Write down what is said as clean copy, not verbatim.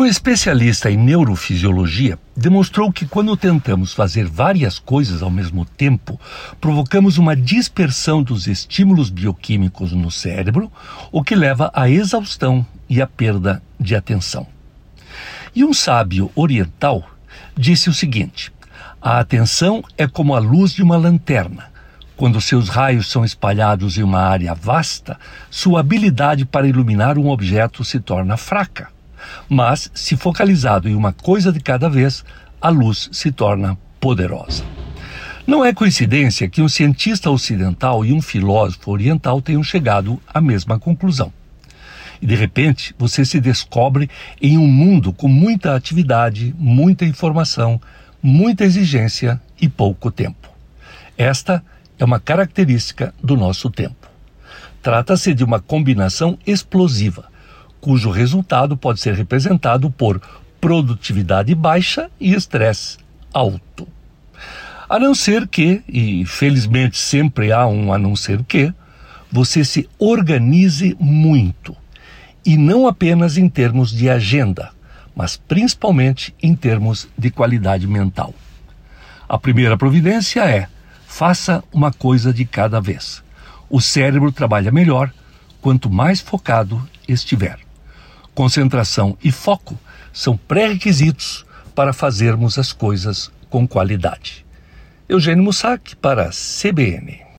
Um especialista em neurofisiologia demonstrou que quando tentamos fazer várias coisas ao mesmo tempo, provocamos uma dispersão dos estímulos bioquímicos no cérebro, o que leva à exaustão e à perda de atenção. E um sábio oriental disse o seguinte: a atenção é como a luz de uma lanterna. Quando seus raios são espalhados em uma área vasta, sua habilidade para iluminar um objeto se torna fraca. Mas, se focalizado em uma coisa de cada vez, a luz se torna poderosa. Não é coincidência que um cientista ocidental e um filósofo oriental tenham chegado à mesma conclusão. E, de repente, você se descobre em um mundo com muita atividade, muita informação, muita exigência e pouco tempo. Esta é uma característica do nosso tempo. Trata-se de uma combinação explosiva, cujo resultado pode ser representado por produtividade baixa e estresse alto. A não ser que, e felizmente sempre há um a não ser que, você se organize muito, e não apenas em termos de agenda, mas principalmente em termos de qualidade mental. A primeira providência é: faça uma coisa de cada vez. O cérebro trabalha melhor quanto mais focado estiver. Concentração e foco são pré-requisitos para fazermos as coisas com qualidade. Eugênio Mussac para a CBN.